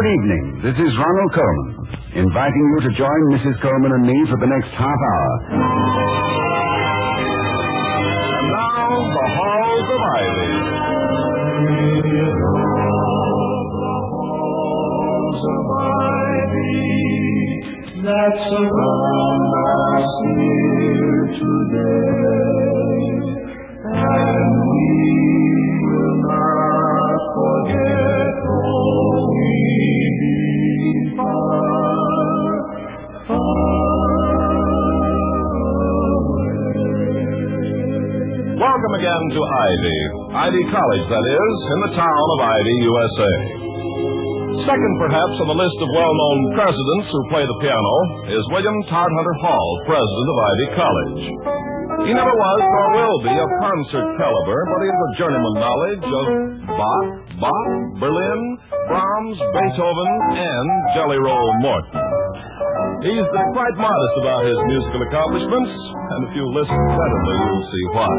good evening. This is Ronald Coleman, inviting you to join Mrs. Coleman and me for the next half hour. And now, the Halls of Ivy. That surround us here today, and we will not forget, though we be far, far away. Welcome again to Ivy College, that is, in the town of Ivy, USA. Second, perhaps, on the list of well-known presidents who play the piano is William Todhunter Hall, president of Ivy College. He never was nor will be of concert caliber, but he has a journeyman knowledge of Bach, Berlin, Brahms, Beethoven, and Jelly Roll Morton. He's been quite modest about his musical accomplishments, and if you listen attentively, you'll see why.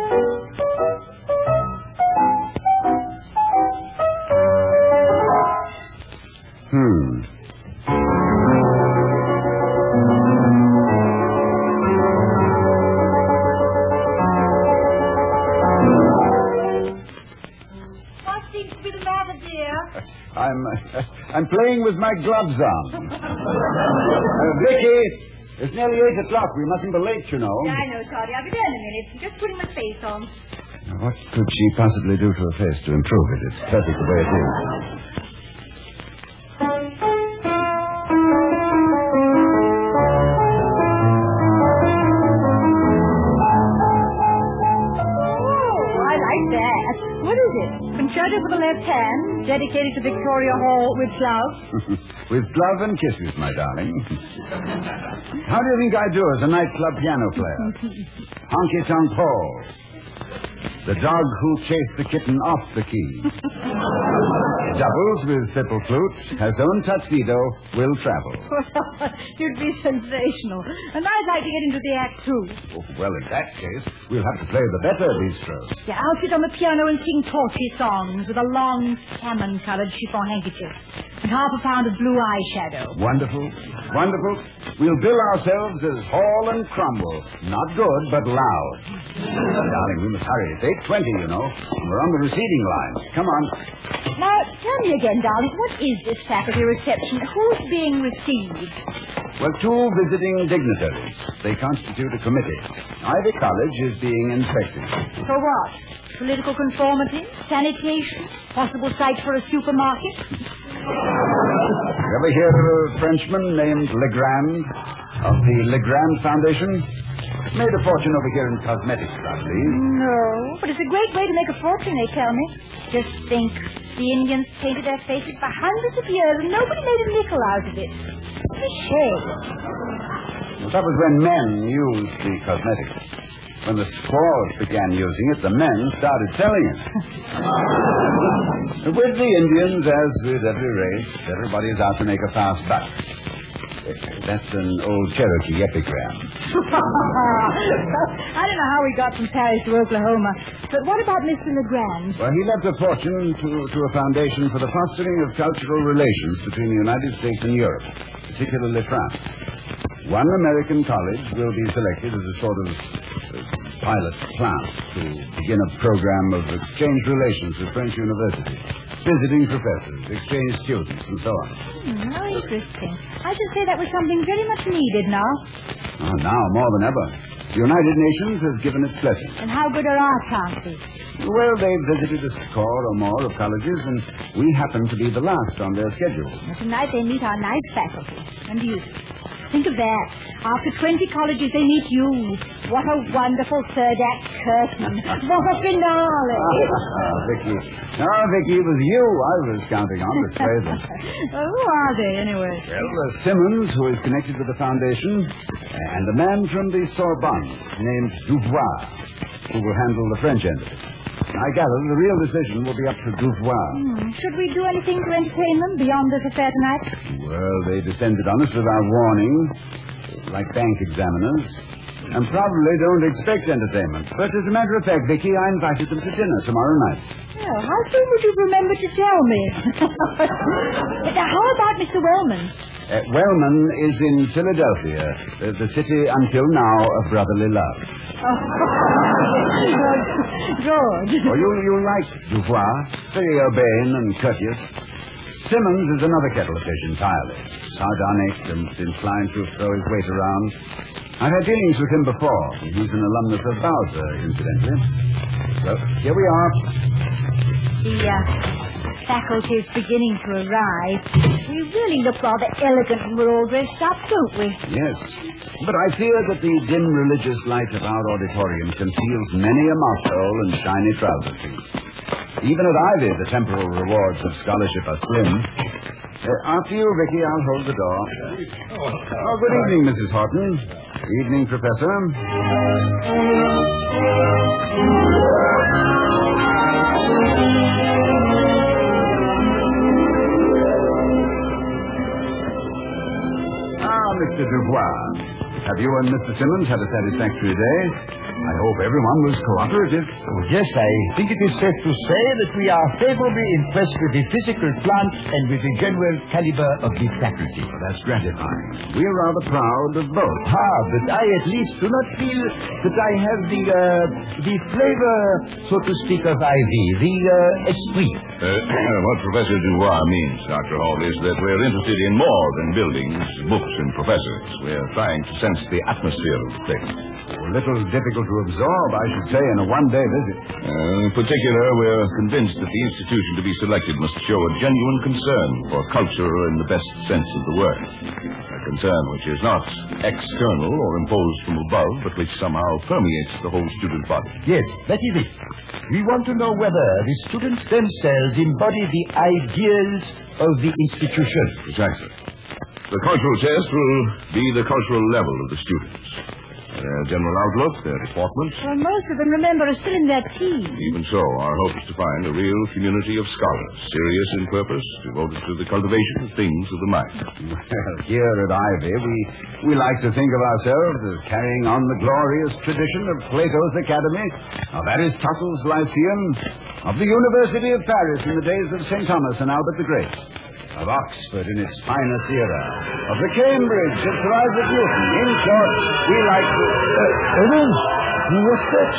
I'm playing with my gloves on. Vicky, it's nearly 8 o'clock. We mustn't be late, you know. Yeah, I know, Toddy. I'll be there in a minute. I'm just putting my face on. What could she possibly do to her face to improve it? It's perfect the way it is. Oh, I like that. What is it? Concerto for the left hand, dedicated to Victoria Hall with love. With love and kisses, my darling. How do you think I do as a nightclub piano player? Honky Tonk Paul. The dog who chased the kitten off the key. Doubles with triple flute, has own tuxedo, will travel. You'd be sensational. And I'd like to get into the act, too. Oh, well, in that case, we'll have to play the better bistro. Yeah, I'll sit on the piano and sing torchy songs with a long salmon-colored chiffon handkerchief and half a pound of blue eyeshadow. Wonderful, wonderful. We'll bill ourselves as Hall and Cromwell. Not good, but loud. Darling, we must hurry. It's 8:20, you know. We're on the receiving line. Come on. Now, tell me again, darling, what is this faculty reception? Who's being received? Well, 2 visiting dignitaries. They constitute a committee. Ivy College is being inspected. For what? Political conformity? Sanitation? Possible site for a supermarket? You ever hear of a Frenchman named Legrand of the Legrand Foundation? Made a fortune over here in cosmetics, I believe. No, but it's a great way to make a fortune, they tell me. Just think, the Indians painted their faces for hundreds of years and nobody made a nickel out of it. It's a shame. Well, that was when men used the cosmetics. When the squaws began using it, the men started selling it. With the Indians, as with every race, everybody's out to make a fast buck. That's an old Cherokee epigram. I don't know how we got from Paris to Oklahoma, but what about Mr. Legrand? Well, he left a fortune to a foundation for the fostering of cultural relations between the United States and Europe, particularly France. One American college will be selected as a sort of pilot plant to begin a program of exchange relations with French universities, visiting professors, exchange students, and so on. How interesting. I should say that was something very much needed now. Now, more than ever. The United Nations has given its blessing. And how good are our chances? Well, they've visited a score or more of colleges, and we happen to be the last on their schedule. Well, tonight they meet our night faculty. And you. Think of that. After 20 colleges, they meet you. What a wonderful third act curtain. What a finale. Vicky. No, Vicky, it was you I was counting on to play them. Who are they, anyway? Well, Simmons, who is connected with the foundation, and a man from the Sorbonne named Dubois, who will handle the French end of it. I gather the real decision will be up to Dubois. Should we do anything to entertain them beyond this affair tonight? Well, they descended on us without warning, like bank examiners. and probably don't expect entertainment. But as a matter of fact, Vicky, I invited them to dinner tomorrow night. Oh, how soon would you remember to tell me? But how about Mr. Wellman? Wellman is in Philadelphia, the city until now of brotherly love. Oh, George. Oh, you like Dubois, very urbane and courteous. Simmons is another kettle of fish entirely. Sardonic and inclined to throw his weight around. I've had dealings with him before. He's an alumnus of Bowser, incidentally. So, here we are. The faculty is beginning to arrive. We really look rather elegant when we're all dressed up, don't we? Yes. But I fear that the dim religious light of our auditorium conceals many a mothhole and shiny trouser piece. Even at Ivy, the temporal rewards of scholarship are slim. After you, Vicky, I'll hold the door. Oh, good evening, Mrs. Horton. Evening, Professor. Mr. Dubois, have you and Mr. Simmons had a satisfactory day? I hope everyone was cooperative. Oh, yes, I think it is safe to say that we are favorably impressed with the physical plant and with the general caliber of the faculty. Well, that's gratifying. We are rather proud of both. But I at least do not feel that I have the flavor, so to speak, of Ivy, the esprit. What Professor Dubois means, Dr. Hall, is that we're interested in more than buildings, books, and professors. We're trying to sense the atmosphere of the place. A little difficult to absorb, I should say, in a one-day visit. In particular, we're convinced that the institution to be selected must show a genuine concern for culture in the best sense of the word. A concern which is not external or imposed from above, but which somehow permeates the whole student body. Yes, that is it. We want to know whether the students themselves embody the ideals of the institution. Precisely. The cultural test will be the cultural level of the students. Their general outlook, their deportment. Well, most of them, remember, are still in their teens. Even so, our hope is to find a real community of scholars, serious in purpose, devoted to the cultivation of things of the mind. Well, here at Ivy, we like to think of ourselves as carrying on the glorious tradition of Plato's Academy, of Aristotle's Lyceum, of the University of Paris in the days of St. Thomas and Albert the Great, of Oxford in its finest era, of the Cambridge of Sir Isaac Newton. In short, we like to... Evans, what's that?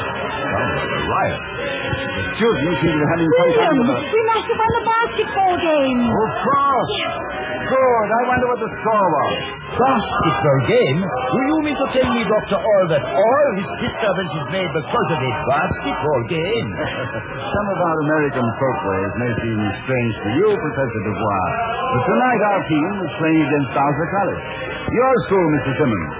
A riot. The students seem to be having some kind of a... We must have won the basketball game. Of course. Good. I wonder what the score was. Basketball game? Do you mean to tell me, Dr. All, that all this disturbance is made because of a basketball game? Some of our American folkways may seem strange to you, Professor Dubois, but tonight our team was playing against Bowser College. Your school, Mr. Simmons.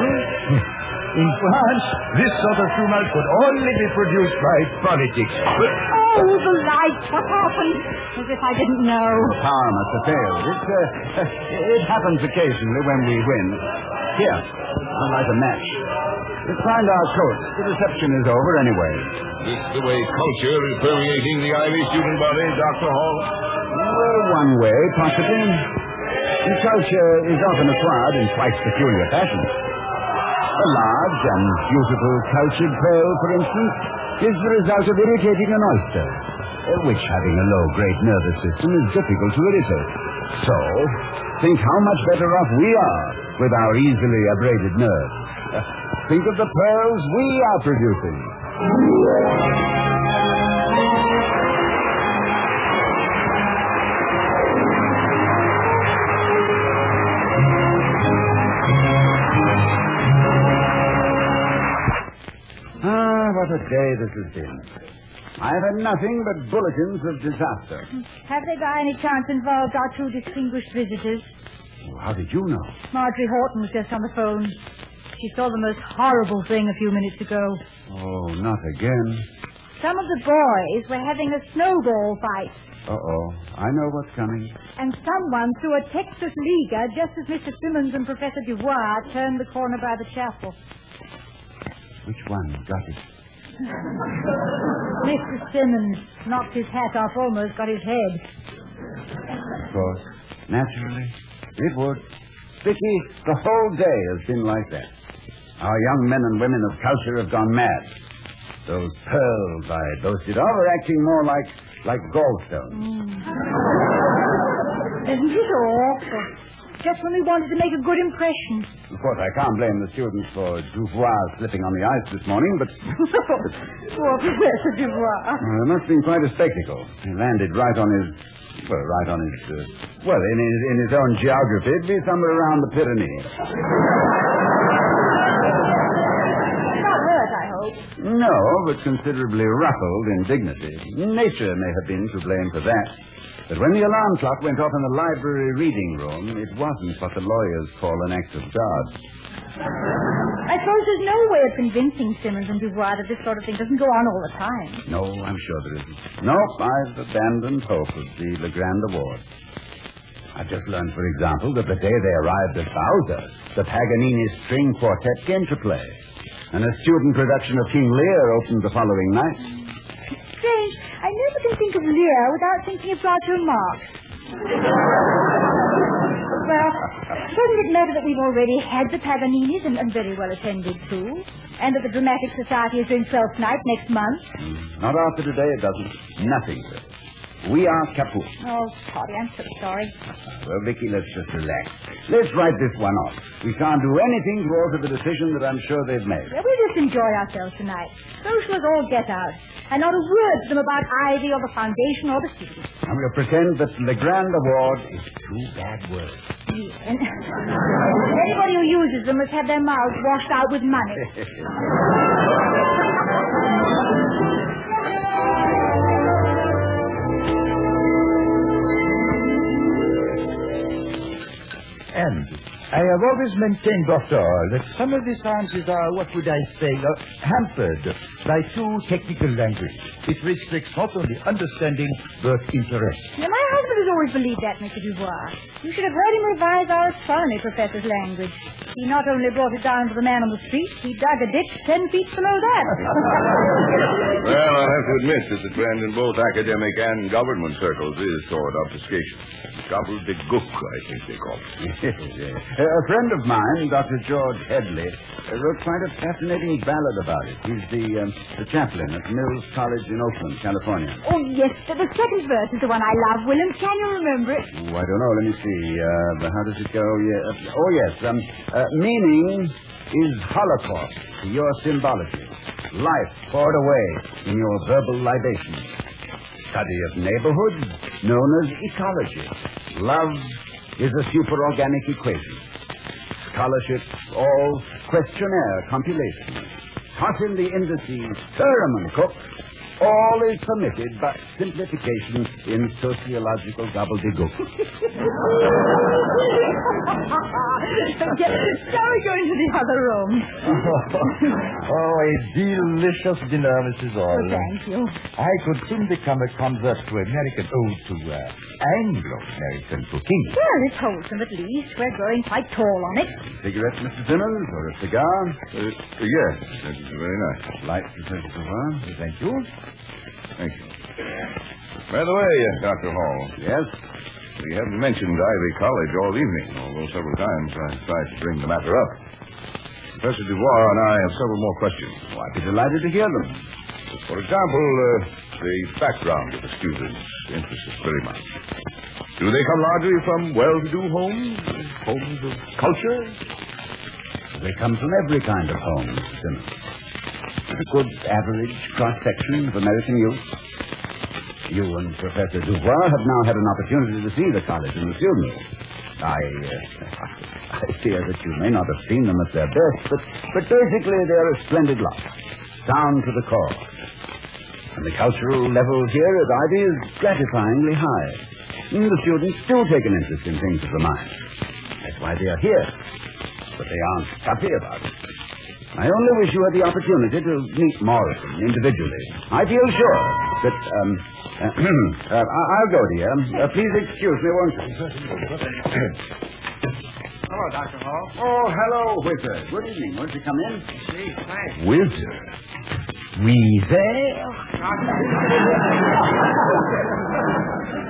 In France, this sort of tumult could only be produced by politics. But Oh, the lights. What happened? As if I didn't know. Power must have failed. It happens occasionally when we win. Here, I'll light a match. Let's find our coach. The reception is over anyway. Is the way culture is permeating the Ivy student body, Dr. Hall? Well, one way, possibly. And culture is often acquired in quite peculiar fashion. A large and beautiful cultured pearl, for instance, is the result of irritating an oyster, which, having a low-grade nervous system, is difficult to irritate. So, think how much better off we are with our easily abraded nerves. Think of the pearls we are producing. What a day this has been. I've had nothing but bulletins of disaster. Have they by any chance involved our two distinguished visitors? Oh, how did you know? Marjorie Horton was just on the phone. She saw the most horrible thing a few minutes ago. Oh, not again. Some of the boys were having a snowball fight. Uh-oh. I know what's coming. And someone threw a Texas Liga just as Mr. Simmons and Professor Dubois turned the corner by the chapel. Which one got it? Mr. Simmons knocked his hat off, almost got his head. Of course. Naturally. It would. Vicky, the whole day has been like that. Our young men and women of culture have gone mad. Those pearls I boasted of are acting more like gallstones. Isn't it awful? Just when we wanted to make a good impression. Of course, I can't blame the students for Dubois slipping on the ice this morning, but... Poor Professor Dubois. It must have been quite a spectacle. He landed right on his... in his own geography. It'd be somewhere around the Pyrenees. Not hurt, I hope. No, but considerably ruffled in dignity. Nature may have been to blame for that. But when the alarm clock went off in the library reading room, it wasn't what the lawyers call an act of God. I suppose there's no way of convincing Simmons and Dubois that this sort of thing doesn't go on all the time. No, I'm sure there isn't. Nope, I've abandoned hope of the Legrand Award. I've just learned, for example, that the day they arrived at Bowser, the Paganini String Quartet came to play. And a student production of King Lear opened the following night. Strange. I never can think of Lear without thinking of Groucho Marx. Well, doesn't it matter that we've already had the Paganinis and very well attended to? And that the Dramatic Society is doing 12th night next month? Not after today, it doesn't. Nothing will. We are kaput. Oh, Toddy, I'm so sorry. Well, Vicky, let's just relax. Let's write this one off. We can't do anything to alter the decision that I'm sure they've made. Well, we'll just enjoy ourselves tonight. Social as all get out. And not a word to them about Ivy or the foundation or the students. And we'll pretend that the Grand Award is two bad words. Yeah. And anybody who uses them must have their mouths washed out with money. And I have always maintained, Doctor, that some of the sciences are, hampered by too technical language. It restricts not only understanding, but interest. Now, my husband has always believed that, Mr. Dubois. You should have heard him revise our astronomy professor's language. He not only brought it down to the man on the street, he dug a ditch 10 feet below that. Well, I have to admit that the trend in both academic and government circles is toward obfuscation. Gobbledygook, I think they call it. A friend of mine, Dr. George Headley, wrote quite a fascinating ballad about it. He's the chaplain at Mills College in Oakland, California. Oh, yes, the second verse is the one I love, William. Can you remember it? Oh, I don't know. Let me see. How does it go? Yes. Meaning is holocaust to your symbology. Life poured away in your verbal libations. Study of neighborhoods known as ecology. Love is a superorganic equation. Scholarship, all questionnaire compilation. Hot in the indices, Thurman Cook. All is permitted, but simplification in sociological gobbledygook. Shall we go into the other room? A delicious dinner, Mrs. Orr. Oh, thank you. I could soon become a convert to Anglo-American cooking. Well, it's wholesome at least. We're growing quite tall on it. Cigarette, Mr. Simmons, or a cigar? Yes, that's very nice. Light, Professor Dubois. Thank you. Thank you. By the way, Dr. Hall. Yes? We haven't mentioned Ivy College all evening, although several times I tried to bring the matter up. Professor Dubois and I have several more questions. Oh, I'd be delighted to hear them. For example, the background of the students interests us very much. Do they come largely from well-to-do homes? Homes of culture? They come from every kind of home, Mr. Simmons. A good average cross-section of American youth. You and Professor Dubois have now had an opportunity to see the college and the students. I fear that you may not have seen them at their best, but basically they're a splendid lot. Down to the core. And the cultural level here at Ivy is gratifyingly high. And the students do take an interest in things of the mind. That's why they are here. But they aren't happy about it. I only wish you had the opportunity to meet more of them individually. I feel sure that, I'll go, dear. Please excuse me, won't you? Hello, Dr. Hall. Oh, hello, Whizzer. Good evening. Won't you come in? Gee, thanks. Whizzer? We there?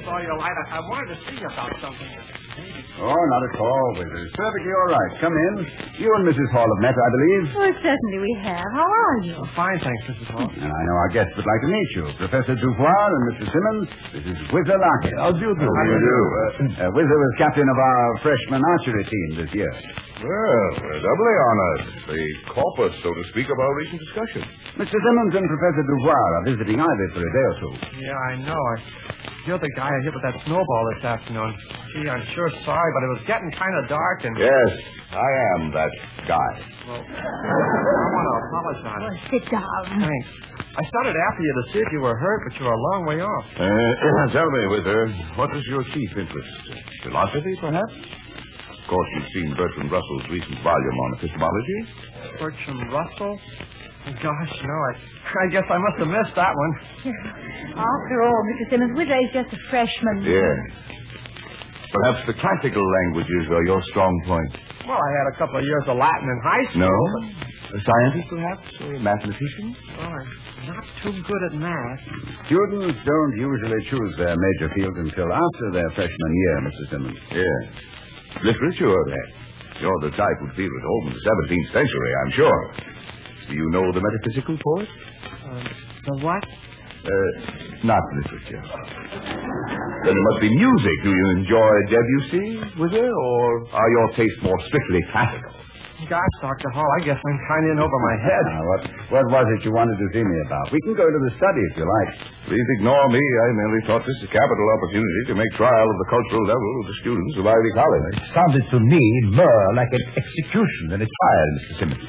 saw your light. I wanted to see you about something. Oh, not at all, Withers. Perfectly all right. Come in. You and Mrs. Hall have met, I believe. Well, certainly we have. How are you? Fine, thanks, Mrs. Hall. And I know our guests would like to meet you. Professor Dubois and Mr. Simmons. This is Whizzer Larkin. How do you do? How do you do? Whizzer was captain of our freshman archery team this year. Well, we're doubly honored. The corpus, so to speak, of our recent discussion. Mr. Simmons and Professor Dubois are visiting Ivy for a day or two. Yeah, I know. You're the guy I hit with that snowball this afternoon. Gee, I'm sure sorry, but it was getting kind of dark and... Yes, I am that guy. Well, I want to apologize. Well, sit down. Thanks. I started after you to see if you were hurt, but you were a long way off. Tell me, Wither, what is your chief interest? Philosophy, perhaps? Of course, you've seen Bertrand Russell's recent volume on epistemology. Bertrand Russell? Gosh, no, I guess I must have missed that one. After all, Mr. Simmons, Whizzer is just a freshman. Yes. Perhaps the classical languages are your strong point. Well, I had a couple of years of Latin in high school. No? But... A scientist, perhaps? Or a mathematician? Oh, I'm not too good at math. Students don't usually choose their major field until after their freshman year, Mr. Simmons. Yes. Literature, then. You're the type who'd feel at home in the 17th century, I'm sure. Do you know the metaphysical poet? The what? Not literature. Then it must be music. Do you enjoy Debussy, Wither, or are your tastes more strictly classical? Gosh, Dr. Hall, I guess I'm kind of in over my head. Now, what was it you wanted to see me about? We can go to the study if you like. Please ignore me. I merely thought this a capital opportunity to make trial of the cultural level of the students of Ivy College. It sounded to me more like an execution than a trial, Mr. Simmons.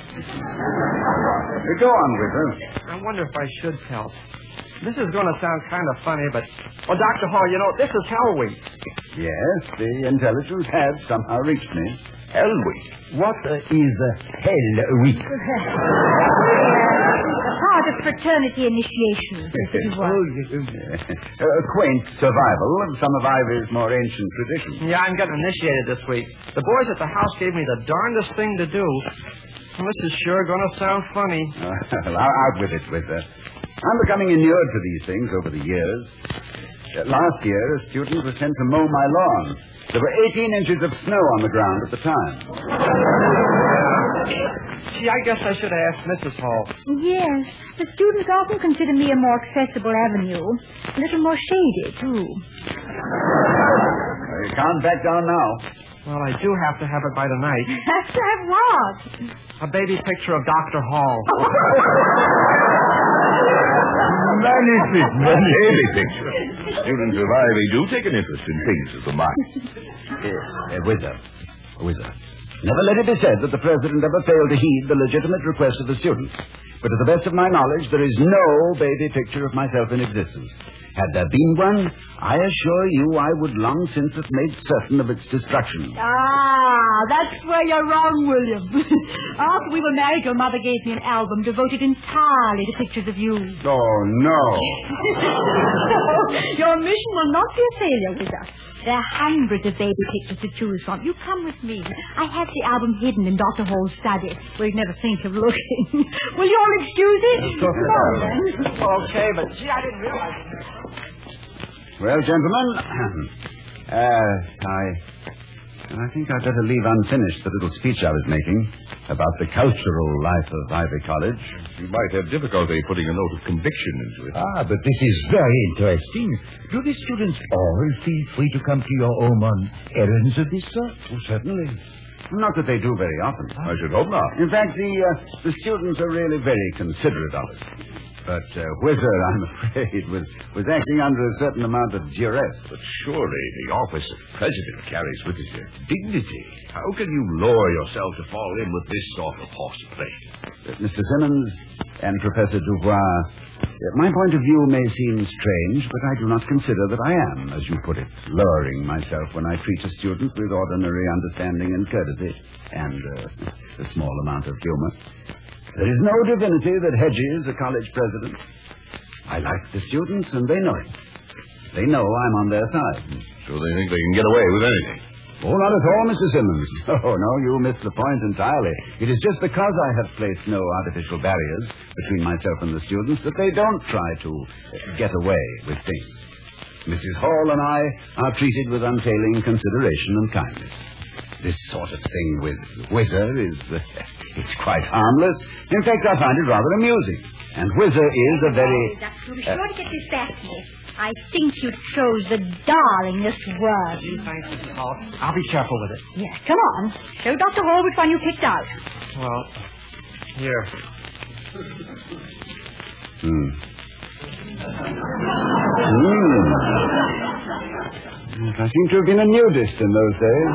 Go on, Whizzer. I wonder if I should tell. This is going to sound kind of funny, but... Well, Dr. Hall, you know, this is Hell Week. Yes, the intelligence has somehow reached me. Hell Week? What is Hell Week? A part of fraternity initiation, Mr. Dubois. A quaint survival of some of Ivy's more ancient traditions. Yeah, I'm getting initiated this week. The boys at the house gave me the darndest thing to do. Well, this is sure going to sound funny. Well, out with it, Whizzer. I'm becoming inured to these things over the years. Last year, a student was sent to mow my lawn. There were 18 inches of snow on the ground at the time. Gee, I guess I should have asked Mrs. Hall. Yes, the students often consider me a more accessible avenue. A little more shady, too. You can't back down now. Well, I do have to have it by tonight. Have to have what? A baby picture of Dr. Hall. Magnificent. Baby picture. Students of Ivy do take an interest in things of the mind. Whizzer. Never let it be said that the president ever failed to heed the legitimate request of the students. But to the best of my knowledge, there is no baby picture of myself in existence. Had there been one, I assure you I would long since have made certain of its destruction. Ah, that's where you're wrong, William. After we were married, your mother gave me an album devoted entirely to pictures of you. Oh, no. Your mission will not be a failure with us. There are hundreds of baby pictures to choose from. You come with me. I have the album hidden in Dr. Hall's study, where you'd never think of looking. Will you all excuse it? Come on, then. Okay, but gee, I didn't realize... Well, gentlemen, I think I'd better leave unfinished the little speech I was making about the cultural life of Ivy College. You might have difficulty putting a note of conviction into it. But this is very interesting. Do the students all feel free to come to your home on errands of this sort? Oh, certainly. Not that they do very often. I should hope not. In fact, the students are really very considerate of it. But Whizzer, I'm afraid, was acting under a certain amount of duress. But surely the office of president carries with it a dignity. How can you lower yourself to fall in with this sort of horseplay? Mr. Simmons and Professor Dubois, my point of view may seem strange, but I do not consider that I am, as you put it, lowering myself when I treat a student with ordinary understanding and courtesy, and a small amount of humor. There is no divinity that hedges a college president. I like the students, and they know it. They know I'm on their side. So they think they can get away with anything. Oh, not at all, Mr. Simmons. Oh, no, you missed the point entirely. It is just because I have placed no artificial barriers between myself and the students that they don't try to get away with things. Mrs. Hall and I are treated with unfailing consideration and kindness. This sort of thing with Whizzer is it's quite harmless. In fact, I find it rather amusing. And Whizzer is a very... Doctor, be sure to get this back to me. I think you chose the darlingest word. Thanks, Mrs. Hall. I'll be careful with it. Yes, come on. Show Dr. Hall which one you picked out. Well, here. Yes, I seem to have been a nudist in those days.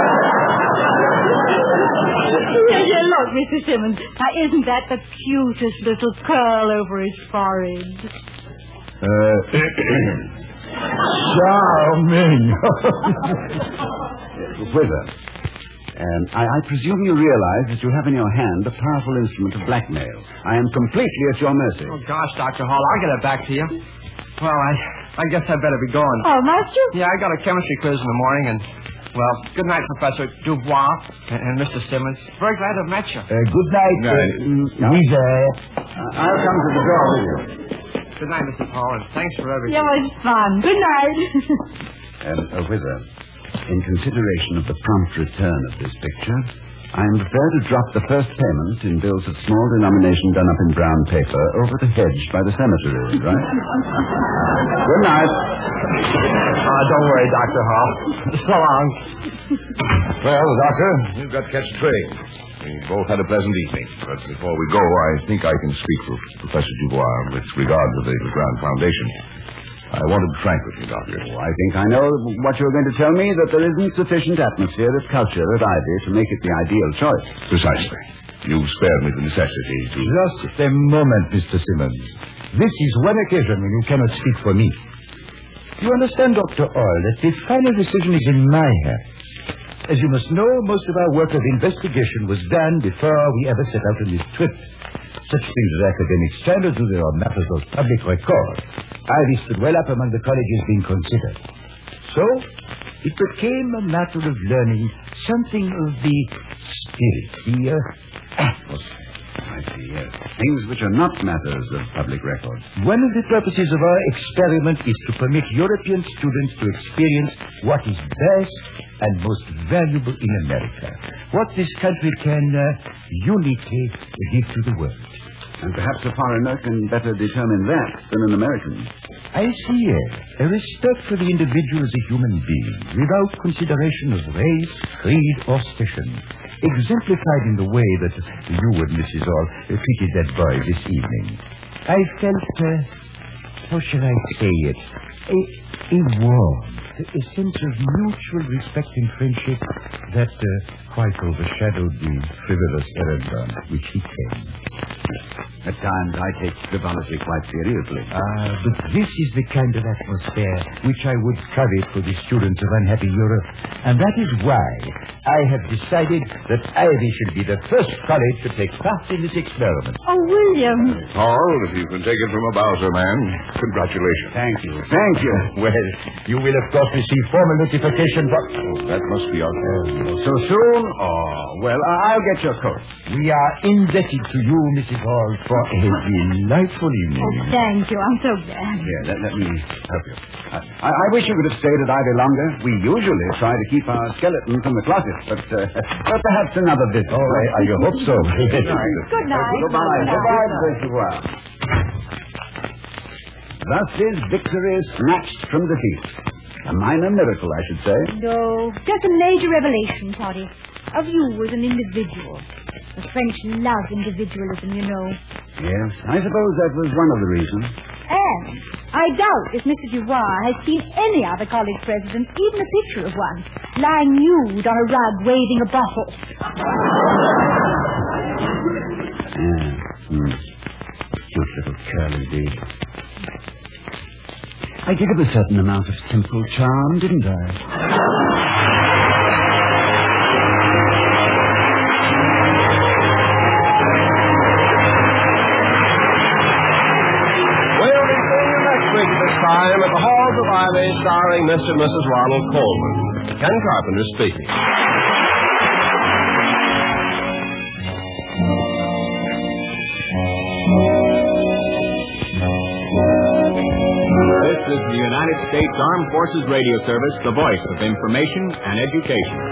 Yeah, look, Mr. Simmons. Now, isn't that the cutest little curl over his forehead? Charming. Whizzer, I presume you realize that you have in your hand a powerful instrument of blackmail. I am completely at your mercy. Oh, gosh, Dr. Hall, I'll get it back to you. Well, I guess I'd better be going. Oh, must you? Yeah, I got a chemistry quiz in the morning, and, well, good night, Professor Dubois and Mr. Simmons. Very glad to have met you. Good night, Whizzer. I'll come to the door with you. Good night, Mrs. Hall, and thanks for everything. Yeah, well, it's fun. Good night. Whizzer, in consideration of the prompt return of this picture, I am prepared to drop the first payment in bills of small denomination done up in brown paper over the hedge by the cemetery, right? Good night. Don't worry, Dr. Hall. So long. Well, Doctor, you've got to catch a train. We both had a pleasant evening. But before we go, I think I can speak for Professor Dubois with regard to the Legrand Foundation. I wanted to be frank with you, Doctor. I think I know what you're going to tell me, that there isn't sufficient atmosphere of culture at Ivy to make it the ideal choice. Precisely. You've spared me the necessity to... Just a moment, Mr. Simmons. This is one occasion when you cannot speak for me. You understand, Dr. Hall, that the final decision is in my hands. As you must know, most of our work of investigation was done before we ever set out on this trip. Such things as academic standards or matters of public record. Ivy stood well up among the colleges being considered. So, it became a matter of learning something of the spirit, the atmosphere. I see, yes. Things which are not matters of public record. One of the purposes of our experiment is to permit European students to experience what is best and most valuable in America. What this country can uniquely give to the world. And perhaps a foreigner can better determine that than an American. I see, yes. A respect for the individual as a human being, without consideration of race, creed, or station. Exemplified in the way that you and Mrs. Hall treated that boy this evening. I felt, how shall I say it, a warmth, a sense of mutual respect and friendship that quite overshadowed the frivolous errand on which he came. At times I take frivolity quite seriously. But this is the kind of atmosphere which I would covet for the students of unhappy Europe. And that is why I have decided that Ivy should be the first college to take part in this experiment. Oh, William. Paul, if you can take it from a Bowser man, congratulations. Thank you. Thank you. Well, you will, of course, receive formal notification, but... That must be our So soon? Oh, well, I'll get your coat. We are indebted to you, Mrs. Hall, for a delightful evening. Oh, thank you. I'm so glad. Here, let me help you. I wish you could have stayed at Ivy longer. We usually try to keep our skeleton from the closet, but perhaps another visit. Oh, I hope so. Good night. Goodbye. Goodbye, Mr. Well. Thus is victory snatched from defeat. A minor miracle, I should say. No, just a major revelation, Toddy, of you as an individual. The French love individualism, you know. Yes, I suppose that was one of the reasons. And I doubt if Mr. Dubois has seen any other college president, even a picture of one, lying nude on a rug waving a bottle. Cute little curl indeed. I did have a certain amount of simple charm, didn't I? Time at the Halls of Ivy, starring Mr. and Mrs. Ronald Coleman. Ken Carpenter speaking. This This is the United States Armed Forces Radio Service, the voice of information and education.